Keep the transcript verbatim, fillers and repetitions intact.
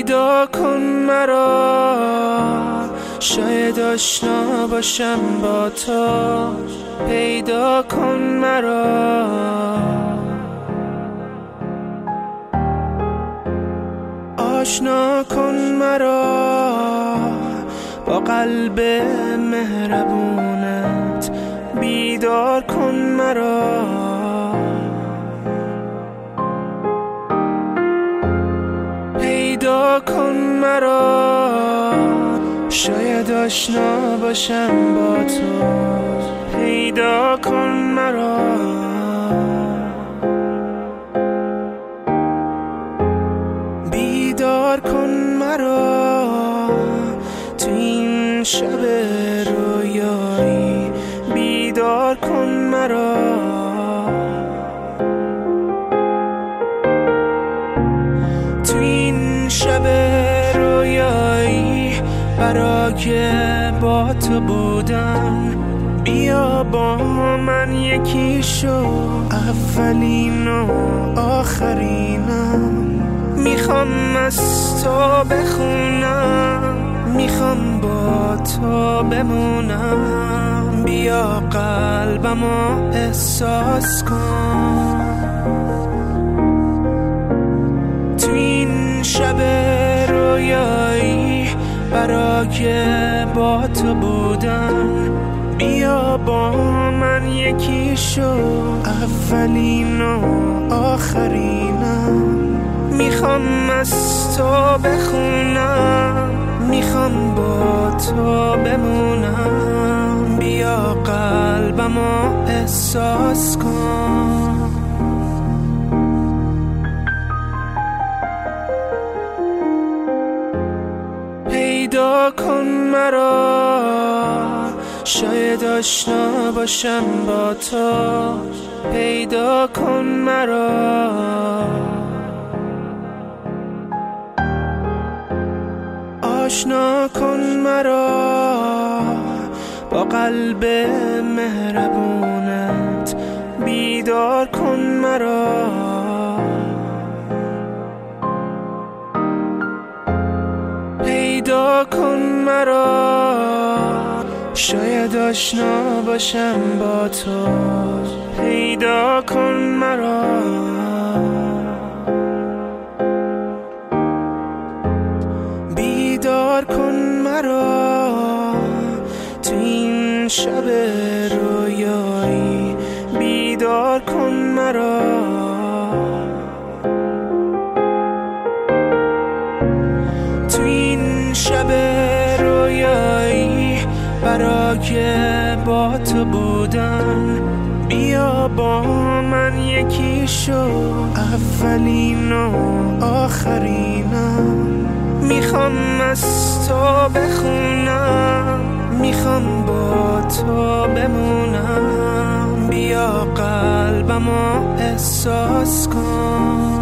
پیدا کن مرا، شاید آشنا باشم با تو. پیدا کن مرا، آشنا کن مرا با قلب مهربونت. بیدار کن مرا، پیدا کن مرا، شاید آشنا باشم با تو. پیدا کن مرا، بیدار کن مرا تو این شب رویایی. بیدار کن مرا، تو این شب رویایی برای با تو بودن. بیا با من یکی شو، اولین و آخرینم. میخوام از تو بخونم، میخوام با تو بمونم. بیا قلبمو احساس کن، تو این شب رویایی برای با تو بودن. بیا با من یکی شو، اولین و آخرینم. میخوام از تو بخونم، میخوام با تو بمونم. بیا قلبمو احساس کن. پیدا کن مرا، شاید آشنا باشم با تو. پیدا کن مرا، آشنا کن مرا با قلب مهربونت. بیدار کن مرا، پیدا کن مرا، شاید آشنا باشم با تو. پیدا کن مرا، بیدار کن مرا تو این شب رویایی. بیدار کن مرا، تو این شب رویایی برای با تو بودن. بیا با من یکی شو، اولین و آخرینم. میخوام از تو بخونم، میخوام با تو بمونم. بیا قلبمو احساس کن.